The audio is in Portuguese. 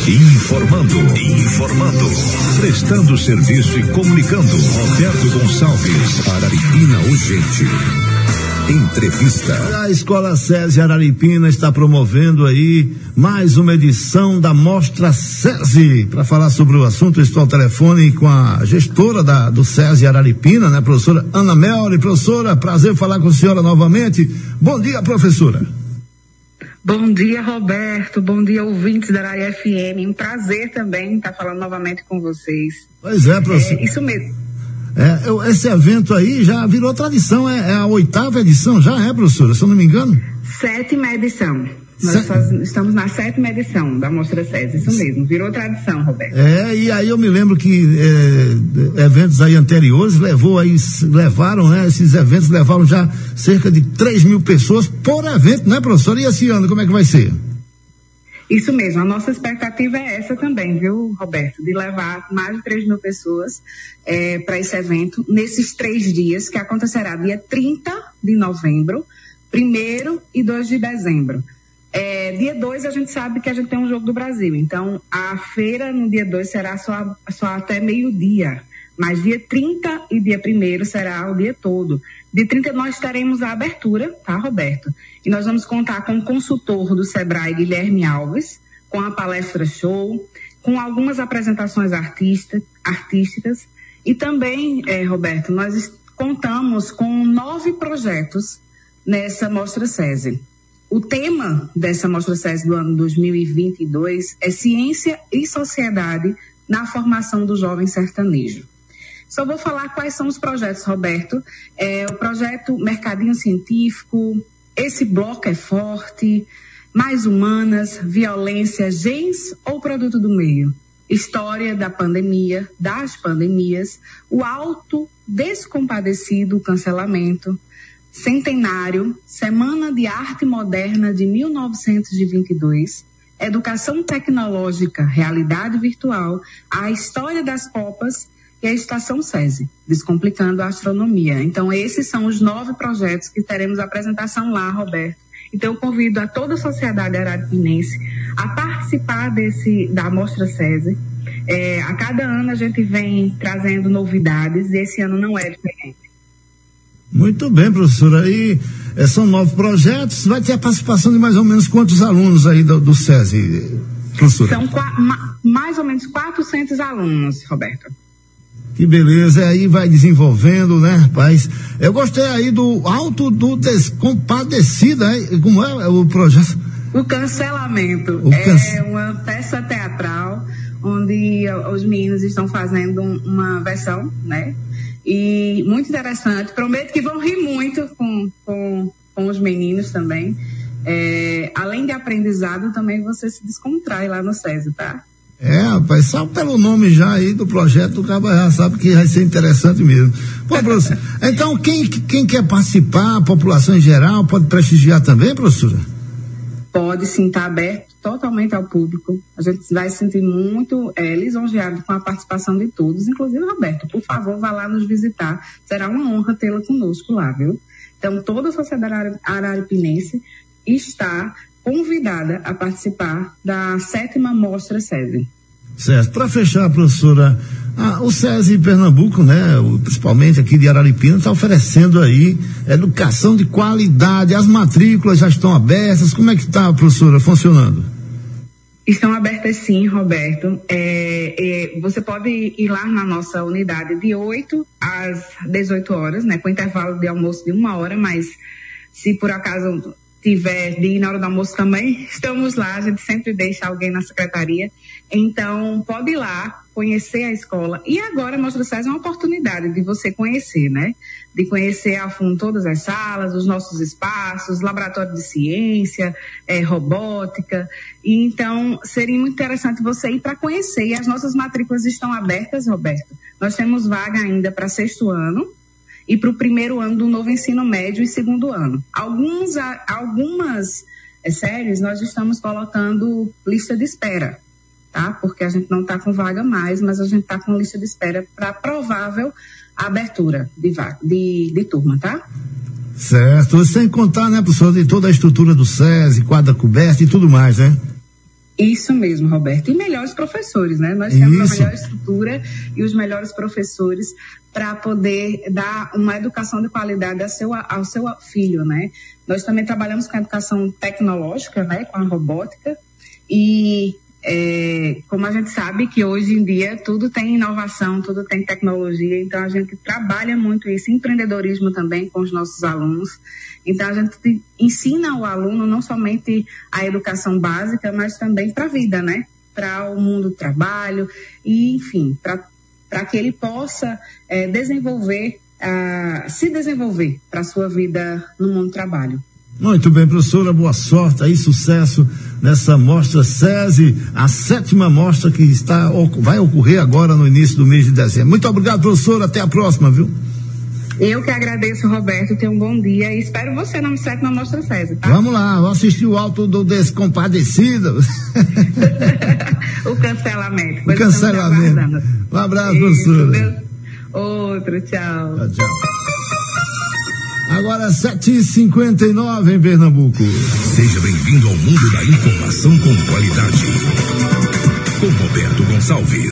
Informando. Prestando serviço e comunicando. Roberto Gonçalves, Araripina Urgente. Entrevista. A Escola SESI Araripina está promovendo aí mais uma edição da Mostra SESI. Para falar sobre o assunto, eu estou ao telefone com a gestora do SESI Araripina, né, professora Ana Melri. Professora, prazer falar com a senhora novamente. Bom dia, professora. Bom dia, Roberto. Bom dia, ouvintes da Arari FM. Um prazer também estar falando novamente com vocês. Pois é, professora. Isso mesmo. Esse evento aí já virou tradição, é a 8ª edição já, professora, se eu não me engano? 7ª edição. Nós estamos na 7ª edição da Mostra SESI, isso mesmo, virou tradição, Roberto. E aí eu me lembro que eventos aí anteriores esses eventos levaram já cerca de 3.000 pessoas por evento, né, professora? E esse ano, como é que vai ser? Isso mesmo, a nossa expectativa é essa também, viu, Roberto? De levar mais de 3.000 pessoas para esse evento, nesses 3 dias, que acontecerá dia 30 de novembro, 1º e 2 de dezembro. Dia 2 a gente sabe que a gente tem um Jogo do Brasil, então a feira no dia 2 será só até meio-dia, mas dia 30 e dia 1º será o dia todo. Dia 30 nós teremos a abertura, tá, Roberto? E nós vamos contar com o consultor do Sebrae, Guilherme Alves, com a palestra show, com algumas apresentações artísticas e também, Roberto, nós contamos com 9 projetos nessa Mostra SESI. O tema dessa Mostra SESI do ano 2022 é Ciência e Sociedade na Formação do Jovem Sertanejo. Só vou falar quais são os projetos, Roberto. O projeto Mercadinho Científico, Esse Bloco é Forte, Mais Humanas, Violência, Gens ou Produto do Meio, História da Pandemia, das Pandemias, O Auto Descompadecido, Cancelamento, Centenário, Semana de Arte Moderna de 1922, Educação Tecnológica, Realidade Virtual, A História das Copas e a Estação SESI, Descomplicando a Astronomia. Então, esses são os 9 projetos que teremos apresentação lá, Roberto. Então, eu convido a toda a sociedade araripinense a participar da Mostra SESI. A cada ano a gente vem trazendo novidades e esse ano não é diferente. Muito bem, professora. E são 9 projetos. Vai ter a participação de mais ou menos quantos alunos aí do SESI, professora? São mais ou menos 400 alunos, Roberto. Que beleza, aí vai desenvolvendo, né, rapaz? Eu gostei aí do Auto do Descompadecido, como é o projeto? O Cancelamento. É uma peça teatral onde os meninos estão fazendo uma versão, né? E muito interessante. Prometo que vão rir muito com os meninos também. Além de aprendizado, também você se descontrai lá no SESI, tá? Rapaz, só pelo nome já aí do projeto, o cara já sabe que vai ser interessante mesmo. Pô, professor, então quem quer participar, a população em geral, pode prestigiar também, professora? Pode sim, está aberto totalmente ao público. A gente vai se sentir muito lisonjeado com a participação de todos, inclusive, Roberto, por favor, vá lá nos visitar. Será uma honra tê-la conosco lá, viu? Então, toda a sociedade araripinense está convidada a participar da 7ª Mostra SESI. Certo. Para fechar, professora, o SESI Pernambuco, né, principalmente aqui de Araripina, está oferecendo aí educação de qualidade. As matrículas já estão abertas. Como é que está, professora, funcionando? Estão abertas sim, Roberto. Você pode ir lá na nossa unidade de 8 às 18 horas, né, com intervalo de almoço de 1 hora, mas se por acaso tiver de ir na hora do almoço também, estamos lá, a gente sempre deixa alguém na secretaria, então pode ir lá, conhecer a escola, e agora a Mostra SESI é uma oportunidade de você conhecer, né, de conhecer a fundo todas as salas, os nossos espaços, laboratório de ciência, robótica, e então seria muito interessante você ir para conhecer, e as nossas matrículas estão abertas, Roberto, nós temos vaga ainda para 6º ano, e para o 1º ano do novo ensino médio e 2º ano. Algumas séries nós estamos colocando lista de espera, tá? Porque a gente não está com vaga mais, mas a gente está com lista de espera para provável abertura de turma, tá? Certo, sem contar, né, professor, de toda a estrutura do SESI, quadra coberta e tudo mais, né? Isso mesmo, Roberto. E melhores professores, né? Nós temos a melhor estrutura e os melhores professores para poder dar uma educação de qualidade ao seu filho, né? Nós também trabalhamos com a educação tecnológica, né? Com a robótica. E como a gente sabe que hoje em dia tudo tem inovação, tudo tem tecnologia, então a gente trabalha muito isso, empreendedorismo também com os nossos alunos. Então a gente ensina o aluno não somente a educação básica, mas também para a vida, né? Para o mundo do trabalho e, enfim, para que ele possa se desenvolver para a sua vida no mundo do trabalho. Muito bem, professora, boa sorte aí, sucesso nessa mostra SESI, a 7ª mostra que vai ocorrer agora no início do mês de dezembro. Muito obrigado, professora, até a próxima, viu? Eu que agradeço, Roberto, tenha um bom dia e espero você na 7ª mostra SESI, tá? Vamos lá, vou assistir o Alto do Descompadecido. O cancelamento. O cancelamento. Um abraço, professora. Outro, tchau. Tchau. Agora 7h59 em Pernambuco. Seja bem-vindo ao mundo da informação com qualidade. Com Roberto Gonçalves.